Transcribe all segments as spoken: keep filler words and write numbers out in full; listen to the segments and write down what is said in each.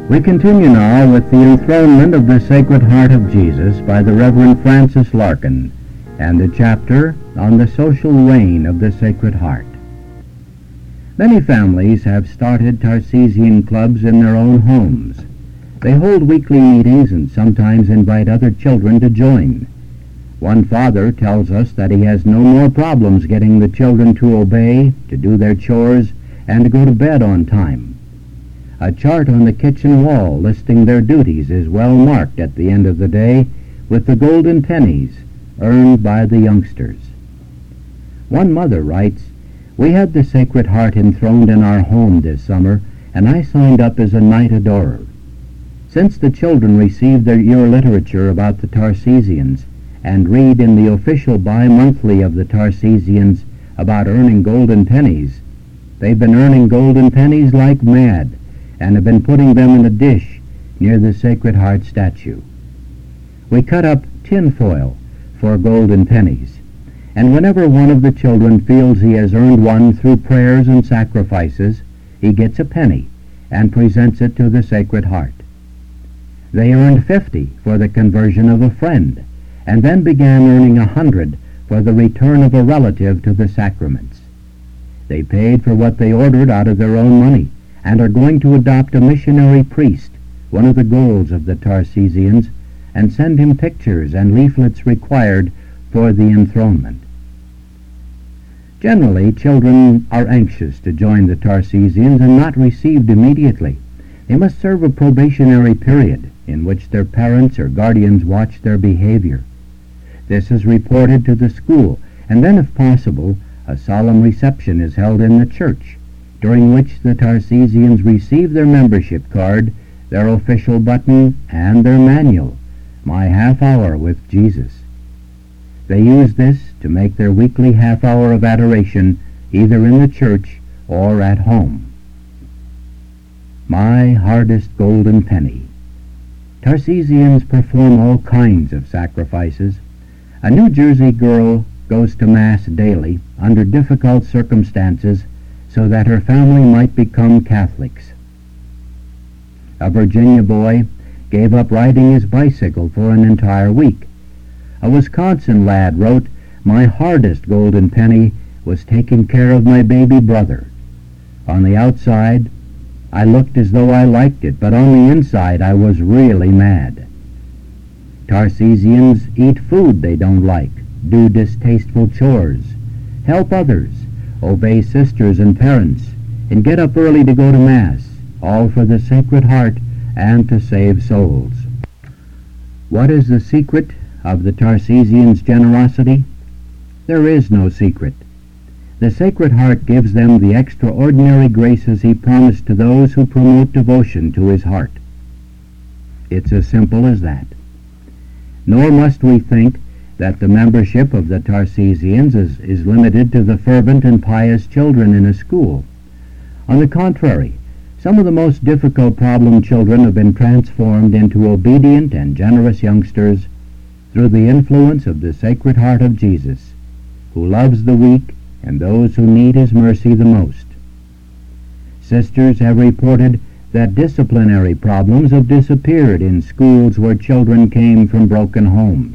We continue now with the enthronement of the Sacred Heart of Jesus by the Reverend Francis Larkin and the chapter on the social reign of the Sacred Heart. Many families have started Tarsesian clubs in their own homes. They hold weekly meetings and sometimes invite other children to join. One father tells us that he has no more problems getting the children to obey, to do their chores, and to go to bed on time. A chart on the kitchen wall listing their duties is well marked at the end of the day with the golden pennies earned by the youngsters. One mother writes, "We had the Sacred Heart enthroned in our home this summer, and I signed up as a night adorer. Since the children receive their year literature about the Tarsesians and read in the official bi-monthly of the Tarsesians about earning golden pennies, they've been earning golden pennies like mad, and have been putting them in a dish near the Sacred Heart statue. We cut up tin foil for golden pennies, and whenever one of the children feels he has earned one through prayers and sacrifices, he gets a penny and presents it to the Sacred Heart. They earned fifty for the conversion of a friend, and then began earning a hundred for the return of a relative to the sacraments. They paid for what they ordered out of their own money, and are going to adopt a missionary priest, one of the goals of the Tarsesians, and send him pictures and leaflets required for the enthronement. Generally, children are anxious to join the Tarsesians and not received immediately. They must serve a probationary period in which their parents or guardians watch their behavior. This is reported to the school, and then, if possible, a solemn reception is held in the church, during which the Tarsesians receive their membership card, their official button, and their manual, My Half Hour with Jesus. They use this to make their weekly half hour of adoration either in the church or at home. My hardest golden penny. Tarsesians perform all kinds of sacrifices. A New Jersey girl goes to Mass daily under difficult circumstances so that her family might become Catholics. A Virginia boy gave up riding his bicycle for an entire week. A Wisconsin lad wrote, My hardest golden penny was taking care of my baby brother. On the outside, I looked as though I liked it, but on the inside I was really mad. Tarsesians eat food they don't like, do distasteful chores, help others, obey sisters and parents, and get up early to go to Mass, all for the Sacred Heart and to save souls. What is the secret of the Tarsesians' generosity? There is no secret. The Sacred Heart gives them the extraordinary graces he promised to those who promote devotion to his heart. It's as simple as that. Nor must we think that the membership of the Tarsesians is, is limited to the fervent and pious children in a school. On the contrary, some of the most difficult problem children have been transformed into obedient and generous youngsters through the influence of the Sacred Heart of Jesus, who loves the weak and those who need his mercy the most. Sisters have reported that disciplinary problems have disappeared in schools where children came from broken homes.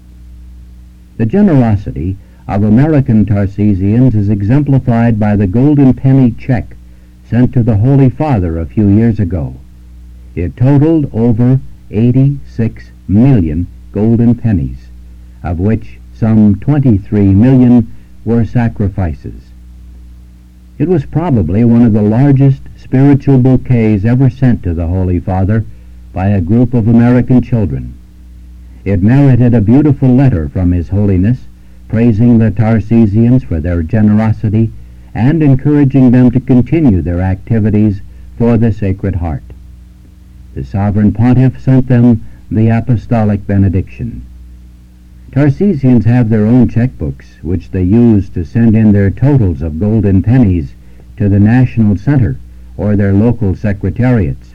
The generosity of American Tarsesians is exemplified by the golden penny check sent to the Holy Father a few years ago. It totaled over eighty-six million golden pennies, of which some twenty-three million were sacrifices. It was probably one of the largest spiritual bouquets ever sent to the Holy Father by a group of American children. It merited a beautiful letter from His Holiness, praising the Tarsesians for their generosity and encouraging them to continue their activities for the Sacred Heart. The Sovereign Pontiff sent them the Apostolic Benediction. Tarsesians have their own checkbooks, which they use to send in their totals of golden pennies to the National Center or their local secretariats.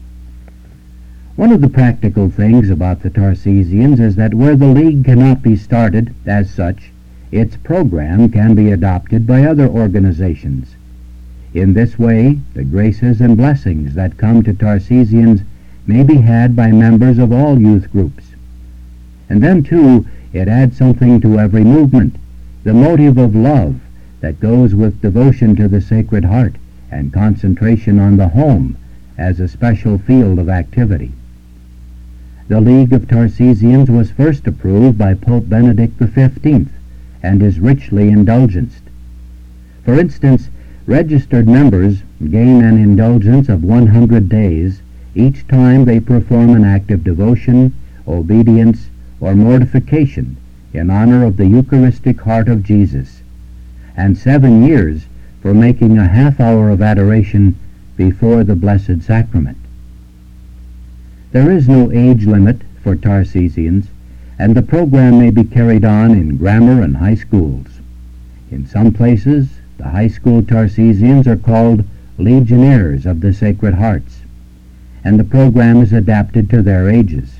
One of the practical things about the Tarsesians is that where the League cannot be started as such, its program can be adopted by other organizations. In this way, the graces and blessings that come to Tarsesians may be had by members of all youth groups. And then, too, it adds something to every movement, the motive of love that goes with devotion to the Sacred Heart and concentration on the home as a special field of activity. The League of Tarsesians was first approved by Pope Benedict the fifteenth and is richly indulgenced. For instance, registered members gain an indulgence of one hundred days each time they perform an act of devotion, obedience, or mortification in honor of the Eucharistic heart of Jesus, and seven years for making a half hour of adoration before the Blessed Sacrament. There is no age limit for Tarsesians, and the program may be carried on in grammar and high schools. In some places, the high school Tarsesians are called Legionnaires of the Sacred Hearts, and the program is adapted to their ages.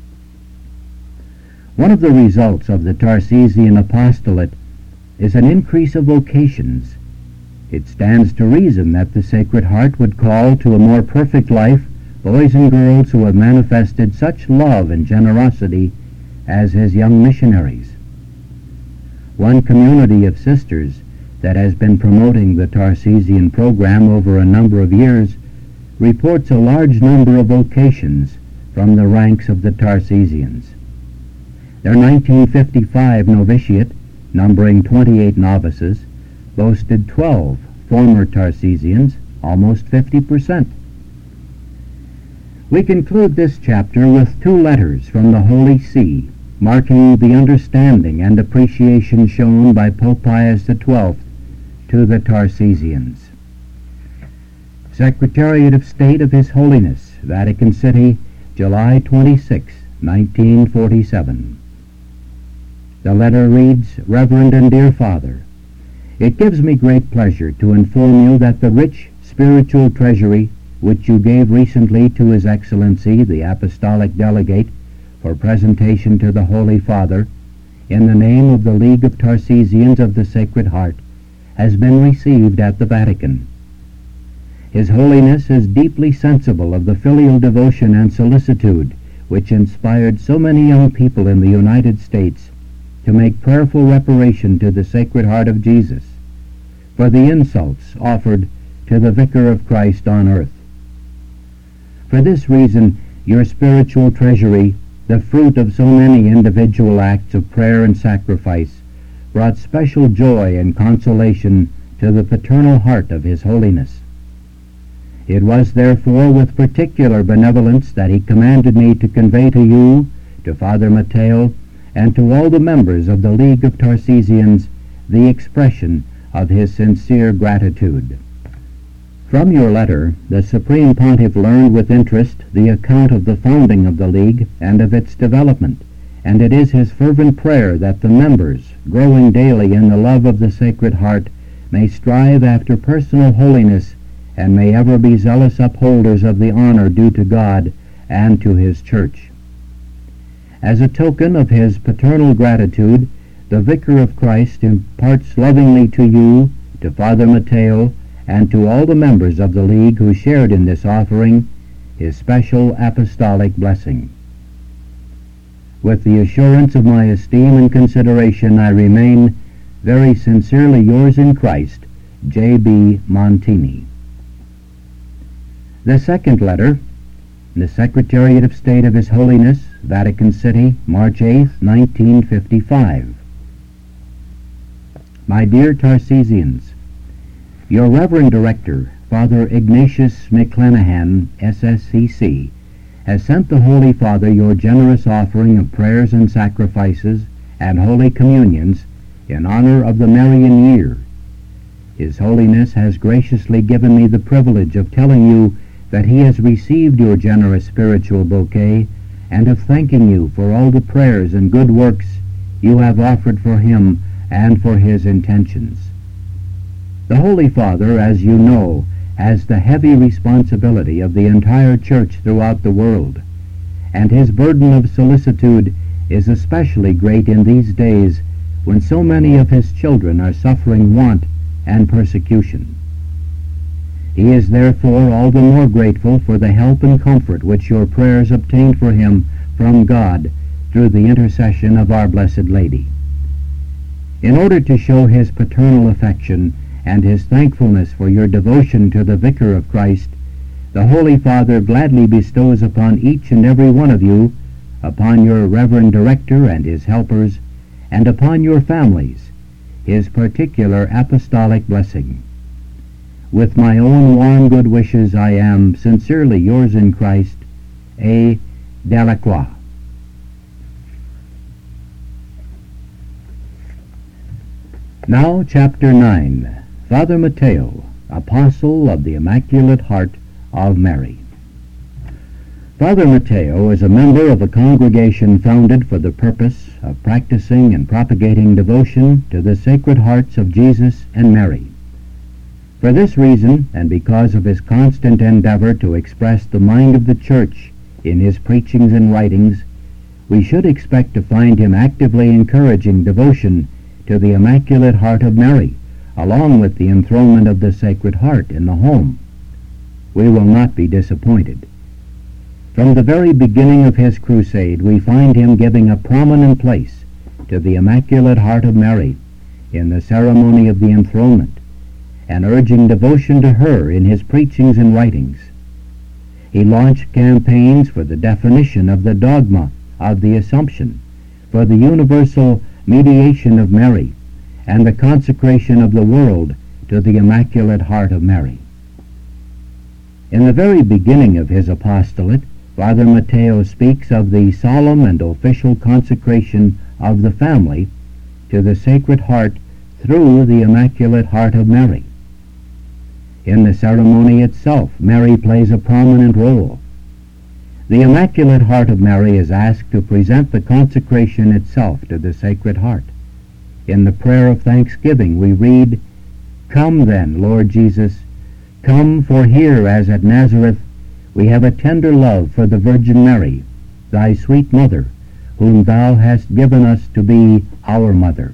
One of the results of the Tarsesian apostolate is an increase of vocations. It stands to reason that the Sacred Heart would call to a more perfect life boys and girls who have manifested such love and generosity as his young missionaries. One community of sisters that has been promoting the Tarsesian program over a number of years reports a large number of vocations from the ranks of the Tarsesians. Their nineteen fifty-five novitiate, numbering twenty-eight novices, boasted twelve former Tarsesians, almost fifty percent. We conclude this chapter with two letters from the Holy See, marking the understanding and appreciation shown by Pope Pius the twelfth to the Tarsesians. Secretariat of State of His Holiness, Vatican City, July twenty-sixth, nineteen forty-seven. The letter reads, Reverend and dear Father, it gives me great pleasure to inform you that the rich spiritual treasury which you gave recently to His Excellency the Apostolic Delegate for presentation to the Holy Father in the name of the League of Tarsesians of the Sacred Heart has been received at the Vatican. His Holiness is deeply sensible of the filial devotion and solicitude which inspired so many young people in the United States to make prayerful reparation to the Sacred Heart of Jesus for the insults offered to the Vicar of Christ on earth. For this reason, your spiritual treasury, the fruit of so many individual acts of prayer and sacrifice, brought special joy and consolation to the paternal heart of His Holiness. It was therefore with particular benevolence that he commanded me to convey to you, to Father Mateo, and to all the members of the League of Tarsesians the expression of his sincere gratitude. From your letter, the Supreme Pontiff learned with interest the account of the founding of the League and of its development, and it is his fervent prayer that the members, growing daily in the love of the Sacred Heart, may strive after personal holiness and may ever be zealous upholders of the honor due to God and to His Church. As a token of his paternal gratitude, the Vicar of Christ imparts lovingly to you, to Father Mateo, and to all the members of the League who shared in this offering, his special apostolic blessing. With the assurance of my esteem and consideration, I remain very sincerely yours in Christ, J B Montini. The second letter, the Secretariat of State of His Holiness, Vatican City, March eighth, nineteen fifty-five. My dear Tarsesians, your Reverend Director, Father Ignatius McClanahan, S S C C, has sent the Holy Father your generous offering of prayers and sacrifices and holy communions in honor of the Marian year. His Holiness has graciously given me the privilege of telling you that he has received your generous spiritual bouquet and of thanking you for all the prayers and good works you have offered for him and for his intentions. The Holy Father, as you know, has the heavy responsibility of the entire Church throughout the world, and his burden of solicitude is especially great in these days when so many of his children are suffering want and persecution. He is therefore all the more grateful for the help and comfort which your prayers obtained for him from God through the intercession of our Blessed Lady. In order to show his paternal affection and his thankfulness for your devotion to the Vicar of Christ, the Holy Father gladly bestows upon each and every one of you, upon your Reverend Director and his helpers, and upon your families, his particular apostolic blessing. With my own warm good wishes, I am sincerely yours in Christ, A. Delacroix. Now, Chapter nine. Father Mateo, Apostle of the Immaculate Heart of Mary. Father Mateo is a member of a congregation founded for the purpose of practicing and propagating devotion to the Sacred Hearts of Jesus and Mary. For this reason, and because of his constant endeavor to express the mind of the Church in his preachings and writings, we should expect to find him actively encouraging devotion to the Immaculate Heart of Mary, along with the enthronement of the Sacred Heart in the home. We will not be disappointed. From the very beginning of his crusade, we find him giving a prominent place to the Immaculate Heart of Mary in the ceremony of the enthronement, and urging devotion to her in his preachings and writings. He launched campaigns for the definition of the dogma of the Assumption, for the universal mediation of Mary, and the consecration of the world to the Immaculate Heart of Mary. In the very beginning of his apostolate, Father Mateo speaks of the solemn and official consecration of the family to the Sacred Heart through the Immaculate Heart of Mary. In the ceremony itself, Mary plays a prominent role. The Immaculate Heart of Mary is asked to present the consecration itself to the Sacred Heart. In the prayer of thanksgiving we read, "Come then, Lord Jesus, come, for here, as at Nazareth, we have a tender love for the Virgin Mary, thy sweet mother, whom thou hast given us to be our mother."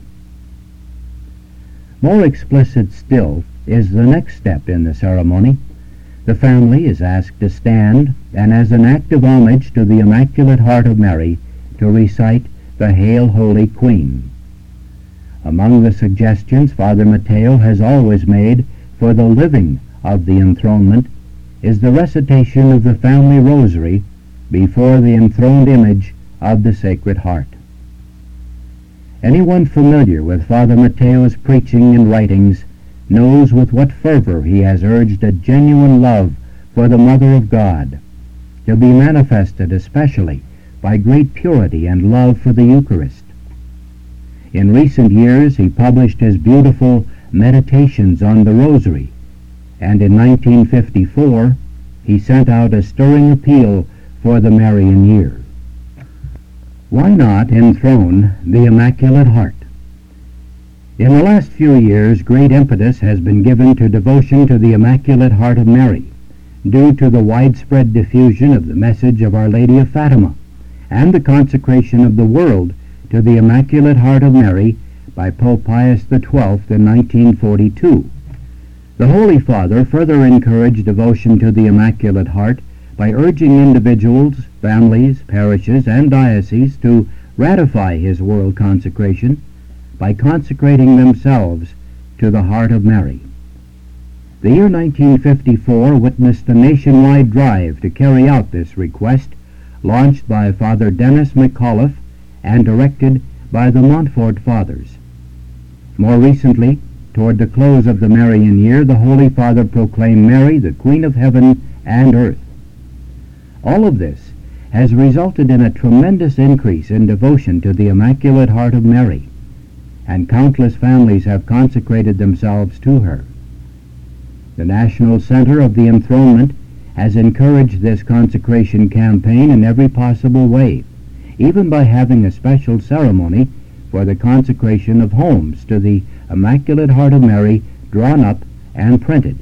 More explicit still is the next step in the ceremony. The family is asked to stand, and as an act of homage to the Immaculate Heart of Mary, to recite the Hail, Holy Queen. Among the suggestions Father Mateo has always made for the living of the enthronement is the recitation of the family rosary before the enthroned image of the Sacred Heart. Anyone familiar with Father Mateo's preaching and writings knows with what fervor he has urged a genuine love for the Mother of God, to be manifested especially by great purity and love for the Eucharist. In recent years he published his beautiful Meditations on the Rosary, and in nineteen fifty-four he sent out a stirring appeal for the Marian year. Why not enthrone the Immaculate Heart? In the last few years, great impetus has been given to devotion to the Immaculate Heart of Mary, due to the widespread diffusion of the message of Our Lady of Fatima, and the consecration of the world to the Immaculate Heart of Mary by Pope Pius the twelfth in nineteen forty-two. The Holy Father further encouraged devotion to the Immaculate Heart by urging individuals, families, parishes, and dioceses to ratify his world consecration by consecrating themselves to the Heart of Mary. The year nineteen fifty-four witnessed a nationwide drive to carry out this request, launched by Father Dennis McAuliffe and directed by the Montfort Fathers. More recently, toward the close of the Marian year, the Holy Father proclaimed Mary the Queen of Heaven and Earth. All of this has resulted in a tremendous increase in devotion to the Immaculate Heart of Mary, and countless families have consecrated themselves to her. The National Center of the Enthronement has encouraged this consecration campaign in every possible way, even by having a special ceremony for the consecration of homes to the Immaculate Heart of Mary drawn up and printed.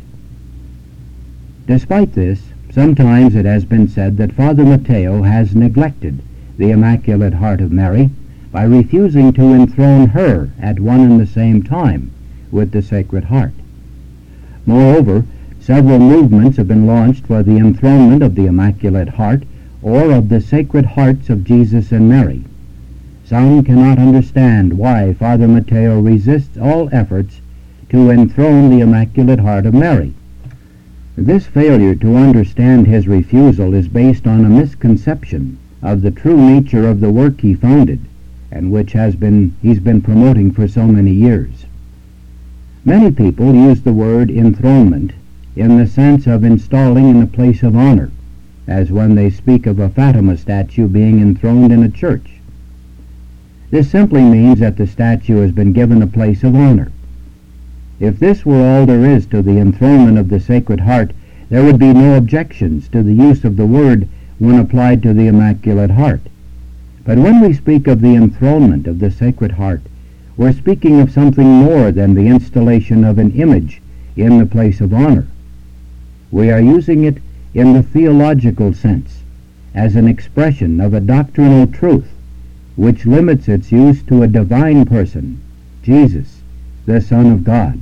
Despite this, sometimes it has been said that Father Mateo has neglected the Immaculate Heart of Mary by refusing to enthrone her at one and the same time with the Sacred Heart. Moreover, Several movements have been launched for the enthronement of the Immaculate Heart or of the Sacred Hearts of Jesus and Mary. Some cannot understand why Father Mateo resists all efforts to enthrone the Immaculate Heart of Mary. This failure to understand his refusal is based on a misconception of the true nature of the work he founded and which has been he's been promoting for so many years. Many people use the word enthronement in the sense of installing in a place of honor, as when they speak of a Fatima statue being enthroned in a church. This simply means that the statue has been given a place of honor. If this were all there is to the enthronement of the Sacred Heart, there would be no objections to the use of the word when applied to the Immaculate Heart. But when we speak of the enthronement of the Sacred Heart, we're speaking of something more than the installation of an image in the place of honor. We are using it in the theological sense, as an expression of a doctrinal truth, which limits its use to a divine person, Jesus, the Son of God.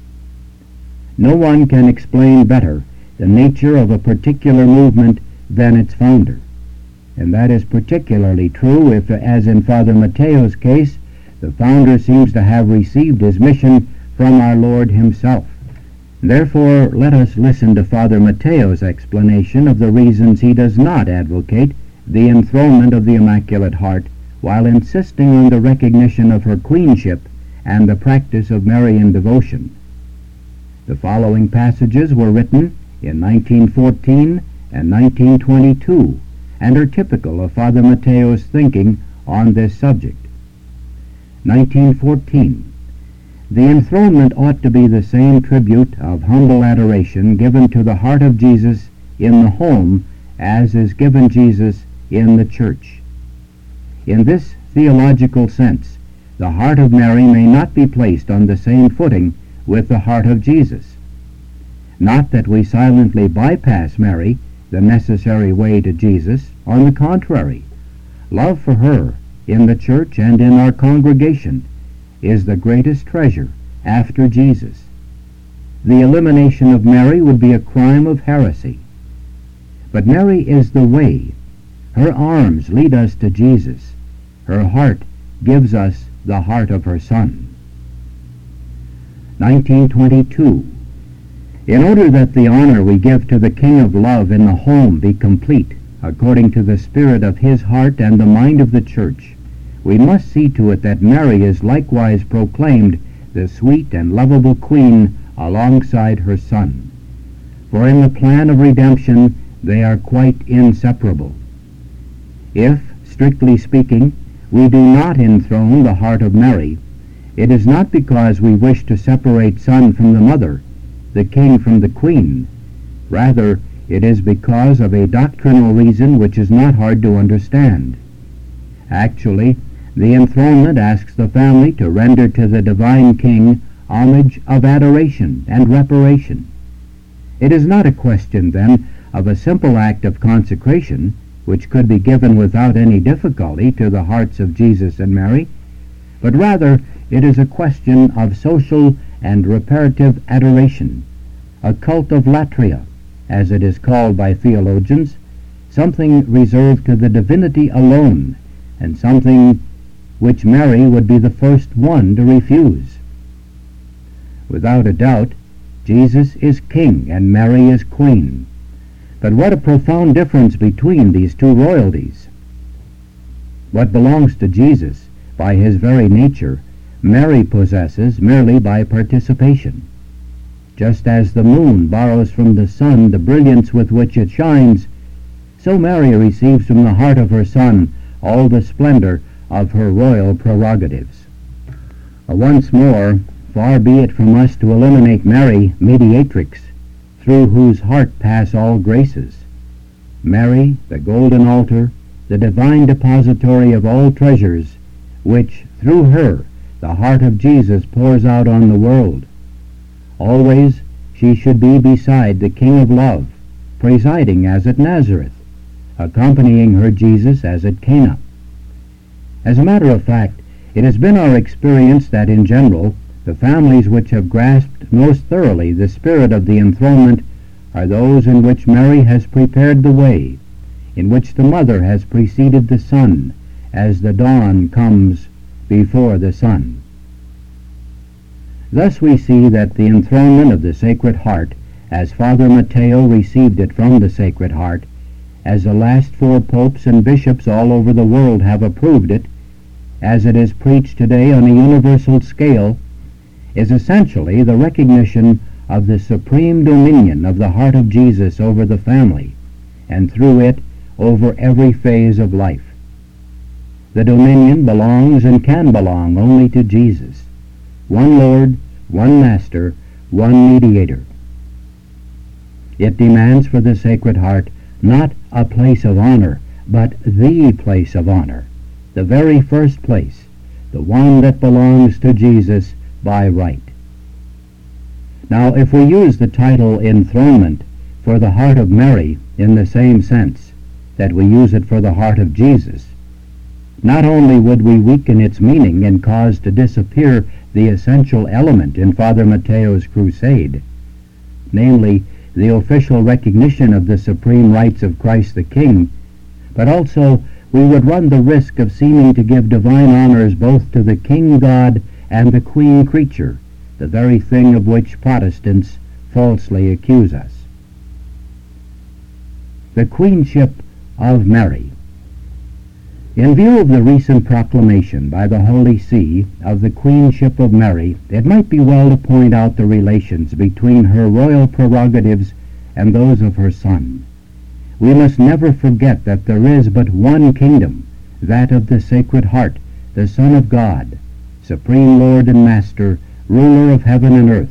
No one can explain better the nature of a particular movement than its founder, and that is particularly true if, as in Father Mateo's case, the founder seems to have received his mission from our Lord himself. Therefore, let us listen to Father Mateo's explanation of the reasons he does not advocate the enthronement of the Immaculate Heart while insisting on the recognition of her queenship and the practice of Marian devotion. The following passages were written in nineteen fourteen and nineteen twenty-two and are typical of Father Mateo's thinking on this subject. nineteen fourteen. The enthronement ought to be the same tribute of humble adoration given to the heart of Jesus in the home as is given Jesus in the church. In this theological sense, the heart of Mary may not be placed on the same footing with the heart of Jesus. Not that we silently bypass Mary, the necessary way to Jesus. On the contrary, love for her in the church and in our congregation is the greatest treasure after Jesus. The elimination of Mary would be a crime of heresy. But Mary is the way. Her arms lead us to Jesus. Her heart gives us the heart of her Son. nineteen twenty-two. In order that the honor we give to the King of Love in the home be complete, according to the spirit of his heart and the mind of the Church, we must see to it that Mary is likewise proclaimed the sweet and lovable Queen alongside her Son. For in the plan of redemption they are quite inseparable. If, strictly speaking, we do not enthrone the heart of Mary, it is not because we wish to separate Son from the Mother, the King from the Queen. Rather, it is because of a doctrinal reason which is not hard to understand. Actually, the enthronement asks the family to render to the divine King homage of adoration and reparation. It is not a question, then, of a simple act of consecration, which could be given without any difficulty to the hearts of Jesus and Mary, but rather it is a question of social and reparative adoration, a cult of latria, as it is called by theologians, something reserved to the divinity alone, and something which Mary would be the first one to refuse. Without a doubt, Jesus is king and Mary is queen. But what a profound difference between these two royalties! What belongs to Jesus by his very nature, Mary possesses merely by participation. Just as the moon borrows from the sun the brilliance with which it shines, so Mary receives from the heart of her Son all the splendor of her royal prerogatives. Uh, once more, far be it from us to eliminate Mary, mediatrix, through whose heart pass all graces. Mary, the golden altar, the divine depository of all treasures, which, through her, the heart of Jesus pours out on the world. Always she should be beside the King of Love, presiding as at Nazareth, accompanying her Jesus as at Cana. As a matter of fact, it has been our experience that in general, the families which have grasped most thoroughly the spirit of the enthronement are those in which Mary has prepared the way, in which the mother has preceded the Son, as the dawn comes before the sun. Thus we see that the enthronement of the Sacred Heart, as Father Matteo received it from the Sacred Heart, as the last four popes and bishops all over the world have approved it, as it is preached today on a universal scale, is essentially the recognition of the supreme dominion of the heart of Jesus over the family, and through it over every phase of life. The dominion belongs and can belong only to Jesus, one Lord, one Master, one Mediator. It demands for the Sacred Heart not a place of honor, but the place of honor, the very first place, the one that belongs to Jesus by right. Now, if we use the title enthronement for the heart of Mary in the same sense that we use it for the heart of Jesus, not only would we weaken its meaning and cause to disappear the essential element in Father Matteo's crusade, namely the official recognition of the supreme rights of Christ the King, but also we would run the risk of seeming to give divine honors both to the King God and the Queen creature, the very thing of which Protestants falsely accuse us. The Queenship of Mary. In view of the recent proclamation by the Holy See of the Queenship of Mary, it might be well to point out the relations between her royal prerogatives and those of her Son. We must never forget that there is but one kingdom, that of the Sacred Heart, the Son of God, Supreme Lord and Master, ruler of heaven and earth.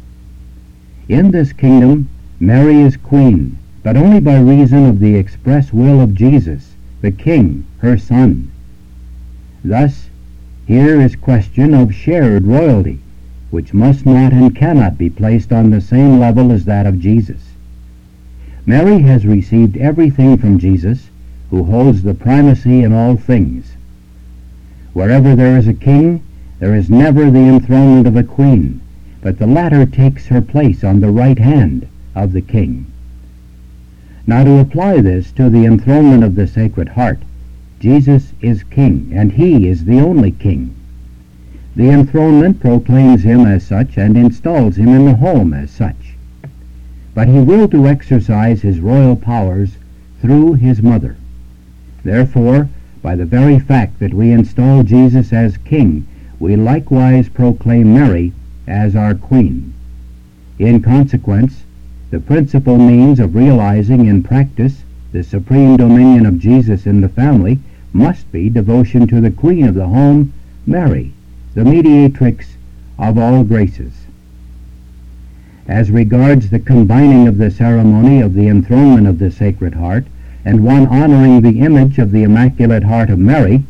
In this kingdom, Mary is Queen, but only by reason of the express will of Jesus, the King, her Son. Thus, here is question of shared royalty, which must not and cannot be placed on the same level as that of Jesus. Mary has received everything from Jesus, who holds the primacy in all things. Wherever there is a king, there is never the enthronement of a queen, but the latter takes her place on the right hand of the king. Now, to apply this to the enthronement of the Sacred Heart, Jesus is king, and he is the only king. The enthronement proclaims him as such and installs him in the home as such. But he will to exercise his royal powers through his mother. Therefore, by the very fact that we install Jesus as king, we likewise proclaim Mary as our queen. In consequence, the principal means of realizing in practice the supreme dominion of Jesus in the family must be devotion to the Queen of the home, Mary, the mediatrix of all graces. As regards the combining of the ceremony of the enthronement of the Sacred Heart and one honoring the image of the Immaculate Heart of Mary,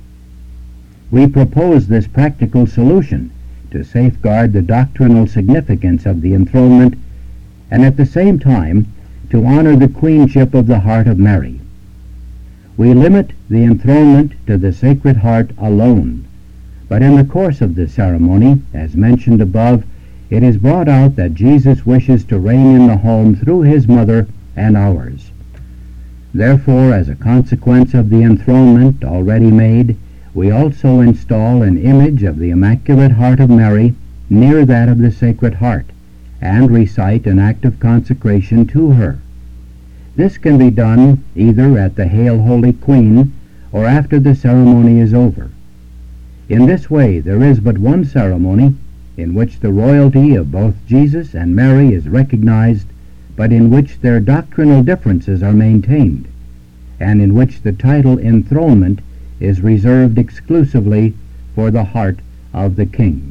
we propose this practical solution to safeguard the doctrinal significance of the enthronement and at the same time to honor the queenship of the heart of Mary. We limit the enthronement to the Sacred Heart alone, but in the course of the ceremony, as mentioned above, it is brought out that Jesus wishes to reign in the home through his mother and ours. Therefore, as a consequence of the enthronement already made, we also install an image of the Immaculate Heart of Mary near that of the Sacred Heart, and recite an act of consecration to her. This can be done either at the Hail Holy Queen or after the ceremony is over. In this way, there is but one ceremony in which the royalty of both Jesus and Mary is recognized, but in which their doctrinal differences are maintained, and in which the title enthronement is reserved exclusively for the heart of the King.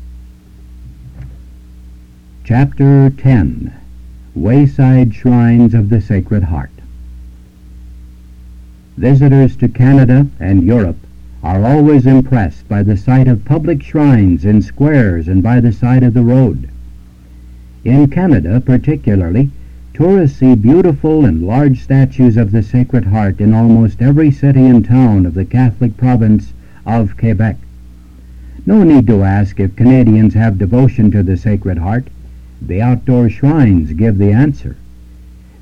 Chapter ten. Wayside Shrines of the Sacred Heart. Visitors to Canada and Europe are always impressed by the sight of public shrines in squares and by the side of the road. In Canada, particularly, tourists see beautiful and large statues of the Sacred Heart in almost every city and town of the Catholic province of Quebec. No need to ask if Canadians have devotion to the Sacred Heart. The outdoor shrines give the answer.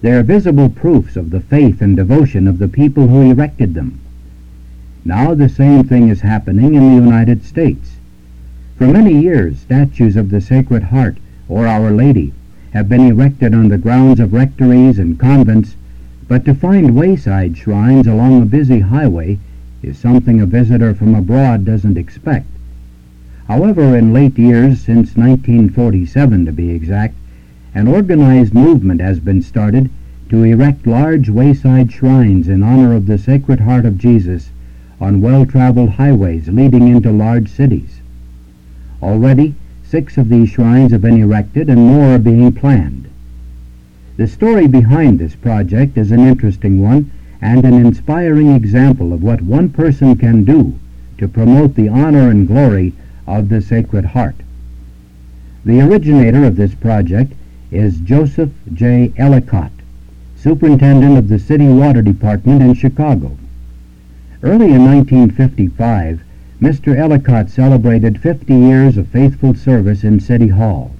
They are visible proofs of the faith and devotion of the people who erected them. Now the same thing is happening in the United States. For many years, statues of the Sacred Heart or Our Lady have been erected on the grounds of rectories and convents, but to find wayside shrines along a busy highway is something a visitor from abroad doesn't expect. However, in late years, since nineteen forty-seven to be exact, an organized movement has been started to erect large wayside shrines in honor of the Sacred Heart of Jesus on well-traveled highways leading into large cities. Already, six of these shrines have been erected and more are being planned. The story behind this project is an interesting one and an inspiring example of what one person can do to promote the honor and glory of the Sacred Heart. The originator of this project is Joseph J. Ellicott, superintendent of the City Water Department in Chicago. Early in nineteen fifty-five, Mister Ellicott celebrated fifty years of faithful service in City Hall.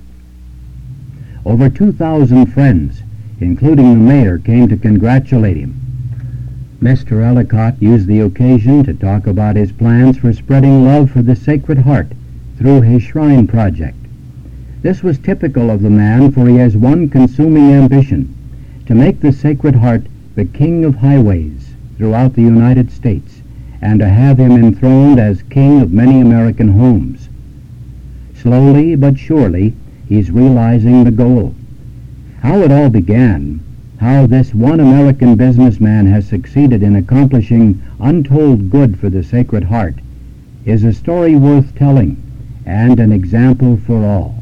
Over two thousand friends, including the mayor, came to congratulate him. Mister Ellicott used the occasion to talk about his plans for spreading love for the Sacred Heart through his shrine project. This was typical of the man, for he has one consuming ambition: to make the Sacred Heart the king of highways throughout the United States, and to have him enthroned as king of many American homes. Slowly but surely, he's realizing the goal. How it all began, how this one American businessman has succeeded in accomplishing untold good for the Sacred Heart, is a story worth telling and an example for all.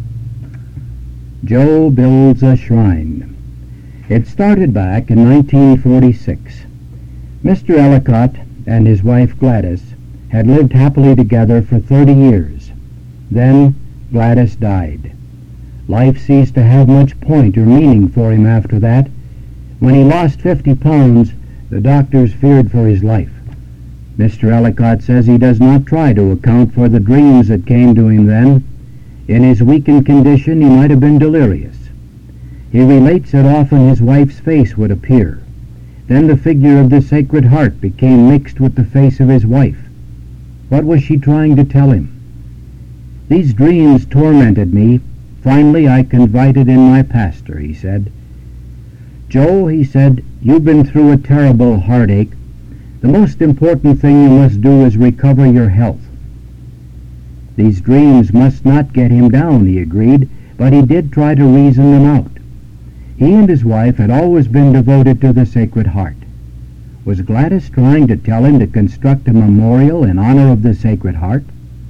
Joe builds a shrine. It started back in nineteen forty-six. Mister Ellicott and his wife Gladys had lived happily together for thirty years. Then Gladys died. Life ceased to have much point or meaning for him after that. When he lost fifty pounds, the doctors feared for his life. Mister Ellicott says he does not try to account for the dreams that came to him then. In his weakened condition, he might have been delirious. He relates that often his wife's face would appear. Then the figure of the Sacred Heart became mixed with the face of his wife. What was she trying to tell him? These dreams tormented me. Finally, I confided in my pastor, he said. Joe, he said, you've been through a terrible heartache. The most important thing you must do is recover your health. These dreams must not get him down, he agreed, but he did try to reason them out. He and his wife had always been devoted to the Sacred Heart. Was Gladys trying to tell him to construct a memorial in honor of the Sacred Heart?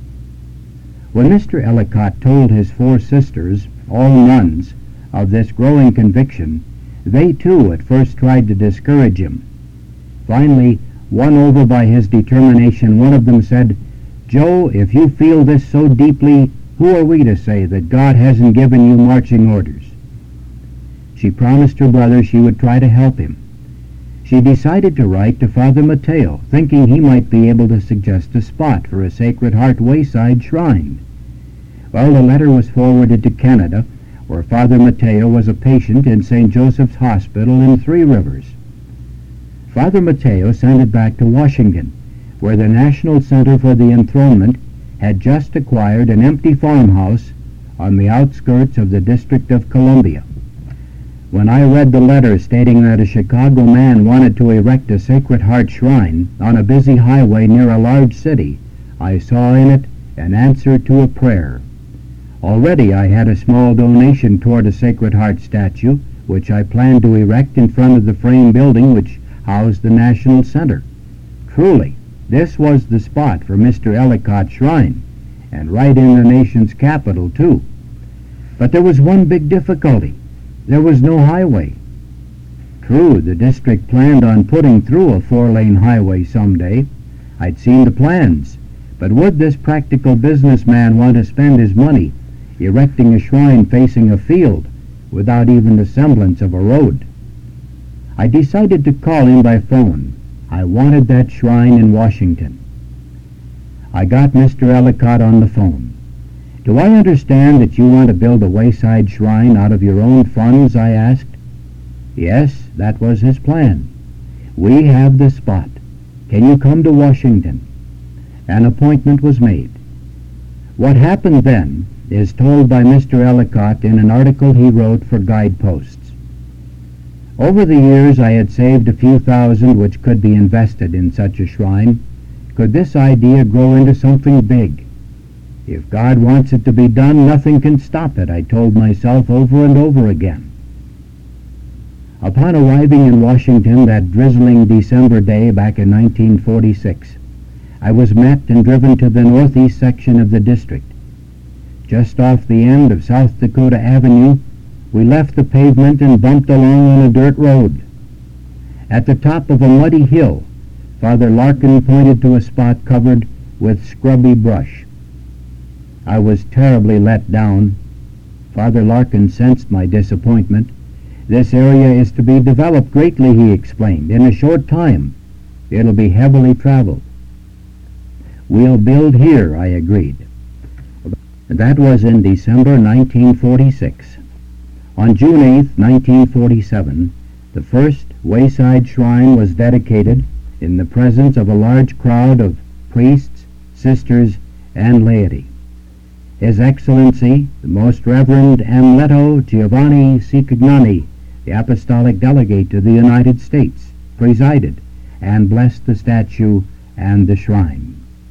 When Mister Ellicott told his four sisters, all nuns, of this growing conviction, they too at first tried to discourage him. Finally, won over by his determination, one of them said, Joe, if you feel this so deeply, who are we to say that God hasn't given you marching orders? She promised her brother she would try to help him. She decided to write to Father Mateo, thinking he might be able to suggest a spot for a Sacred Heart wayside shrine. Well, the letter was forwarded to Canada, where Father Mateo was a patient in Saint Joseph's Hospital in Three Rivers. Father Mateo sent it back to Washington, where the National Center for the Enthronement had just acquired an empty farmhouse on the outskirts of the District of Columbia. When I read the letter stating that a Chicago man wanted to erect a Sacred Heart shrine on a busy highway near a large city, I saw in it an answer to a prayer. Already I had a small donation toward a Sacred Heart statue, which I planned to erect in front of the frame building which housed the National Center. Truly, this was the spot for Mister Ellicott's shrine, and right in the nation's capital, too. But there was one big difficulty. There was no highway. True, the district planned on putting through a four-lane highway someday. I'd seen the plans. But would this practical businessman want to spend his money erecting a shrine facing a field without even the semblance of a road? I decided to call him by phone. I wanted that shrine in Washington. I got Mister Ellicott on the phone. Do I understand that you want to build a wayside shrine out of your own funds? I asked. Yes, that was his plan. We have the spot. Can you come to Washington? An appointment was made. What happened then is told by Mister Ellicott in an article he wrote for Guideposts. Over the years I had saved a few thousand which could be invested in such a shrine. Could this idea grow into something big? If God wants it to be done, nothing can stop it, I told myself over and over again. Upon arriving in Washington that drizzling December day back in nineteen forty-six, I was met and driven to the northeast section of the district. Just off the end of South Dakota Avenue, we left the pavement and bumped along on a dirt road. At the top of a muddy hill, Father Larkin pointed to a spot covered with scrubby brush. I was terribly let down. Father Larkin sensed my disappointment. This area is to be developed greatly, he explained, in a short time. It'll be heavily traveled. We'll build here, I agreed. That was in December nineteen forty-six. On June eighth, nineteen forty-seven, the first wayside shrine was dedicated in the presence of a large crowd of priests, sisters, and laity. His Excellency, the Most Reverend Amleto Giovanni Cicognani, the Apostolic Delegate to the United States, presided and blessed the statue and the shrine.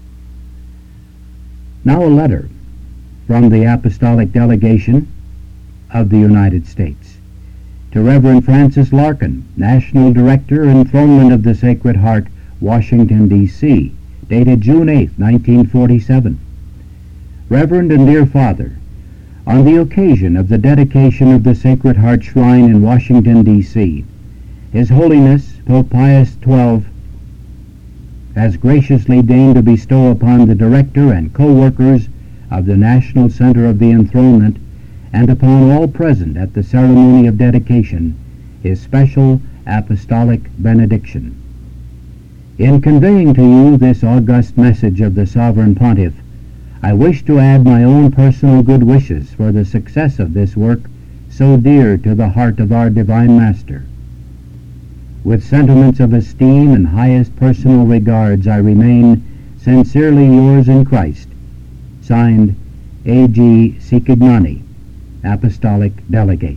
Now a letter from the Apostolic Delegation of the United States to Reverend Francis Larkin, National Director, Enthronement of the Sacred Heart, Washington, D C, dated June eighth, nineteen forty-seven. Reverend and dear Father, on the occasion of the dedication of the Sacred Heart Shrine in Washington, D C, His Holiness Pope Pius the twelfth has graciously deigned to bestow upon the director and co-workers of the National Center of the Enthronement and upon all present at the ceremony of dedication his special apostolic benediction. In conveying to you this august message of the Sovereign Pontiff, I wish to add my own personal good wishes for the success of this work so dear to the heart of our Divine Master. With sentiments of esteem and highest personal regards, I remain sincerely yours in Christ. Signed, A G Cicognani, Apostolic Delegate.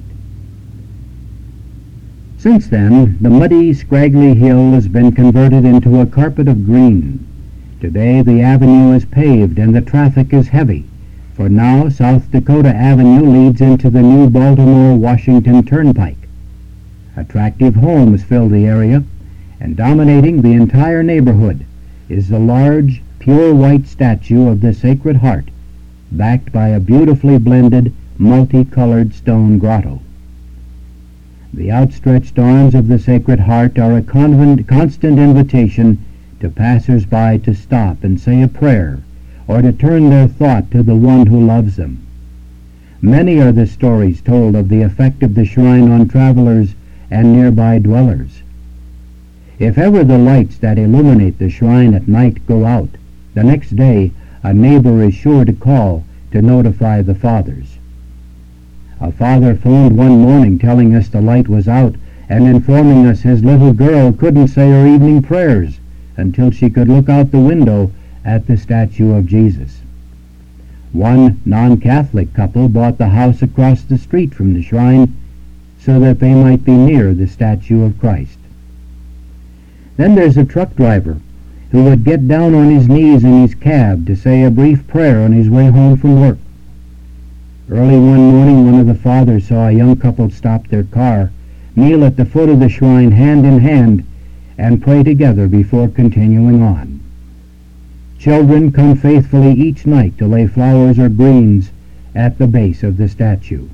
Since then, the muddy, scraggly hill has been converted into a carpet of green. Today the avenue is paved and the traffic is heavy, for now South Dakota Avenue leads into the new Baltimore-Washington Turnpike. Attractive homes fill the area, and dominating the entire neighborhood is the large, pure white statue of the Sacred Heart, backed by a beautifully blended, multicolored stone grotto. The outstretched arms of the Sacred Heart are a convent, constant invitation to passers-by to stop and say a prayer, or to turn their thought to the one who loves them. Many are the stories told of the effect of the shrine on travelers and nearby dwellers. If ever the lights that illuminate the shrine at night go out, the next day a neighbor is sure to call to notify the fathers. A father phoned one morning telling us the light was out and informing us his little girl couldn't say her evening prayers until she could look out the window at the statue of Jesus. One non-Catholic couple bought the house across the street from the shrine so that they might be near the statue of Christ. Then there's a truck driver who would get down on his knees in his cab to say a brief prayer on his way home from work. Early one morning, one of the fathers saw a young couple stop their car, kneel at the foot of the shrine hand in hand, and pray together before continuing on. Children come faithfully each night to lay flowers or greens at the base of the statue.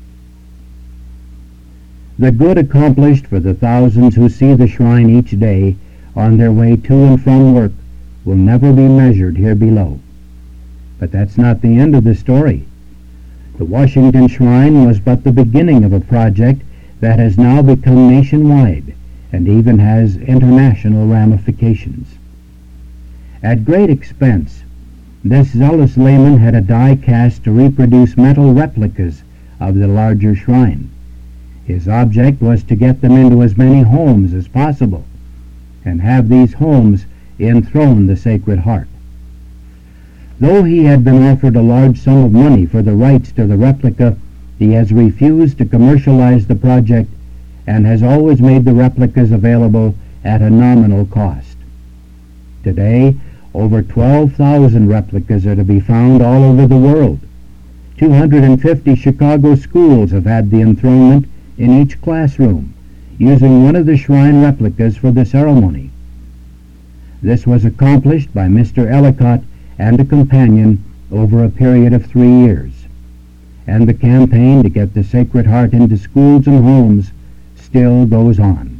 The good accomplished for the thousands who see the shrine each day on their way to and from work will never be measured here below. But that's not the end of the story. The Washington Shrine was but the beginning of a project that has now become nationwide and even has international ramifications. At great expense, this zealous layman had a die cast to reproduce metal replicas of the larger shrine. His object was to get them into as many homes as possible and have these homes enthrone the Sacred Heart. Though he had been offered a large sum of money for the rights to the replica, he has refused to commercialize the project and has always made the replicas available at a nominal cost. Today, over twelve thousand replicas are to be found all over the world. two hundred fifty Chicago schools have had the enthronement in each classroom, using one of the shrine replicas for the ceremony. This was accomplished by Mister Ellicott and a companion over a period of three years, and the campaign to get the Sacred Heart into schools and homes still goes on.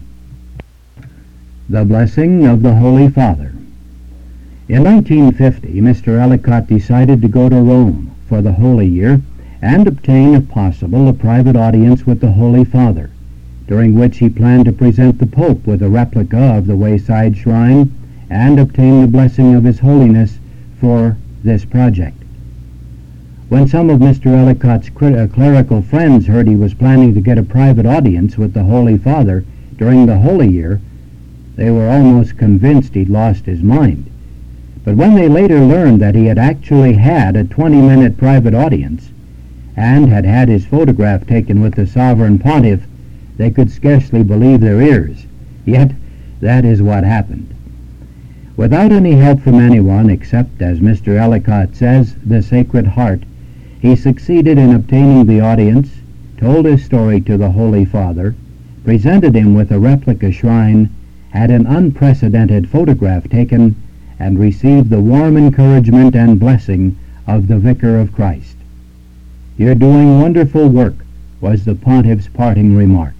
The Blessing of the Holy Father. In nineteen fifty, Mister Ellicott decided to go to Rome for the Holy Year and obtain, if possible, a private audience with the Holy Father, during which he planned to present the Pope with a replica of the Wayside Shrine and obtain the blessing of His Holiness for this project. When some of Mister Ellicott's clerical friends heard he was planning to get a private audience with the Holy Father during the Holy Year, they were almost convinced he'd lost his mind. But when they later learned that he had actually had a twenty-minute private audience and had had his photograph taken with the Sovereign Pontiff, they could scarcely believe their ears. Yet, that is what happened. Without any help from anyone except, as Mister Ellicott says, the Sacred Heart, he succeeded in obtaining the audience, told his story to the Holy Father, presented him with a replica shrine, had an unprecedented photograph taken, and received the warm encouragement and blessing of the Vicar of Christ. "You're doing wonderful work," was the Pontiff's parting remark.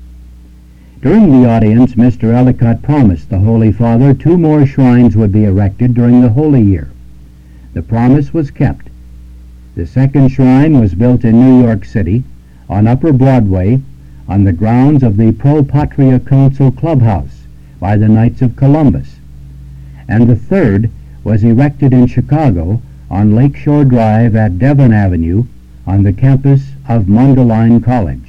During the audience, Mister Ellicott promised the Holy Father two more shrines would be erected during the Holy Year. The promise was kept. The second shrine was built in New York City, on Upper Broadway, on the grounds of the Pro Patria Council Clubhouse by the Knights of Columbus, and the third was erected in Chicago on Lakeshore Drive at Devon Avenue on the campus of Mundelein College.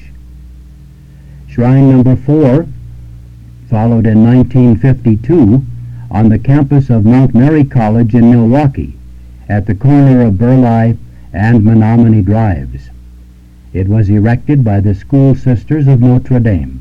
Shrine number four followed in nineteen fifty-two on the campus of Mount Mary College in Milwaukee at the corner of Burleigh and Menominee Drives. It was erected by the School Sisters of Notre Dame.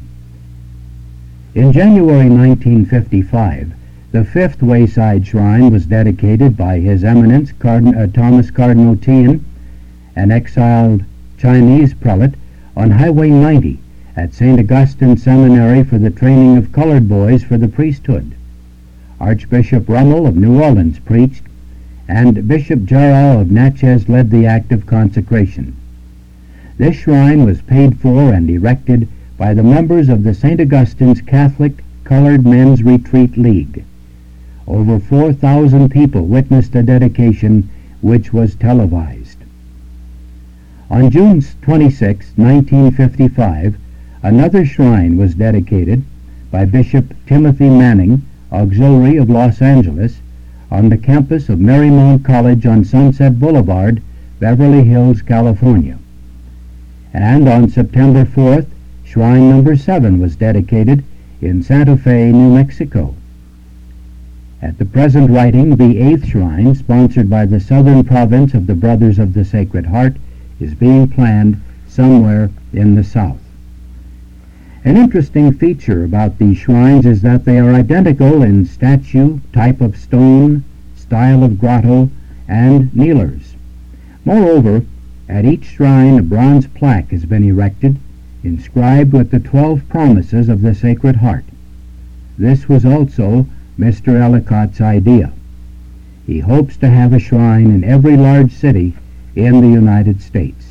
In January nineteen fifty-five, the fifth Wayside Shrine was dedicated by His Eminence Card- uh, Thomas Cardinal Tien, an exiled Chinese prelate, on Highway ninety at Saint Augustine Seminary for the training of colored boys for the priesthood. Archbishop Rummel of New Orleans preached, and Bishop Jarrell of Natchez led the act of consecration. This shrine was paid for and erected by the members of the Saint Augustine's Catholic Colored Men's Retreat League. Over four thousand people witnessed the dedication, which was televised. On June twenty-sixth, nineteen fifty-five, another shrine was dedicated by Bishop Timothy Manning, Auxiliary of Los Angeles, on the campus of Marymount College on Sunset Boulevard, Beverly Hills, California. And on September fourth, shrine number seven was dedicated in Santa Fe, New Mexico. At the present writing, the eighth shrine, sponsored by the Southern Province of the Brothers of the Sacred Heart, is being planned somewhere in the South. An interesting feature about these shrines is that they are identical in statue, type of stone, style of grotto, and kneelers. Moreover, at each shrine a bronze plaque has been erected, inscribed with the twelve promises of the Sacred Heart. This was also Mister Ellicott's idea. He hopes to have a shrine in every large city in the United States.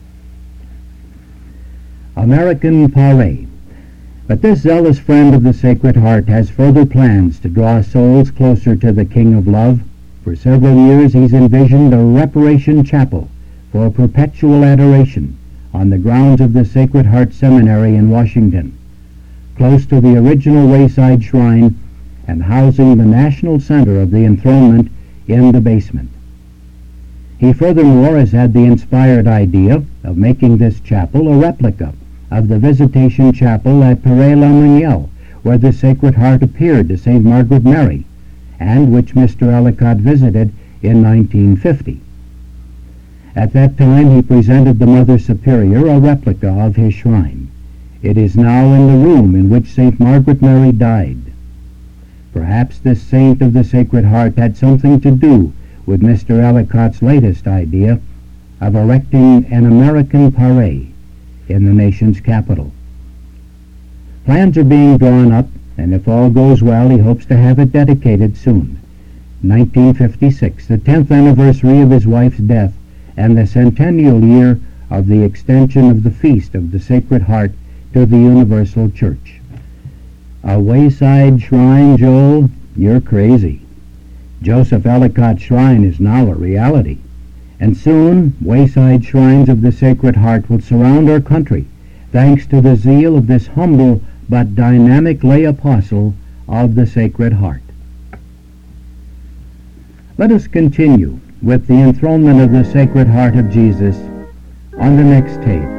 American Pare. But this zealous friend of the Sacred Heart has further plans to draw souls closer to the King of Love. For several years he's envisioned a reparation chapel for perpetual adoration on the grounds of the Sacred Heart Seminary in Washington, close to the original Wayside Shrine and housing the national center of the enthronement in the basement. He furthermore has had the inspired idea of making this chapel a replica of the Visitation Chapel at Paray-la-Monielle, where the Sacred Heart appeared to Saint Margaret Mary, and which Mister Ellicott visited in nineteen fifty. At that time he presented the Mother Superior a replica of his shrine. It is now in the room in which Saint Margaret Mary died. Perhaps this saint of the Sacred Heart had something to do with Mister Ellicott's latest idea of erecting an American Paray in the nation's capital. Plans are being drawn up, and if all goes well, he hopes to have it dedicated soon. nineteen fifty-six, the tenth anniversary of his wife's death, and the centennial year of the extension of the Feast of the Sacred Heart to the Universal Church. A wayside shrine, Joel? You're crazy. Joseph Ellicott's shrine is now a reality, and soon wayside shrines of the Sacred Heart will surround our country, thanks to the zeal of this humble but dynamic lay apostle of the Sacred Heart. Let us continue with the enthronement of the Sacred Heart of Jesus on the next tape.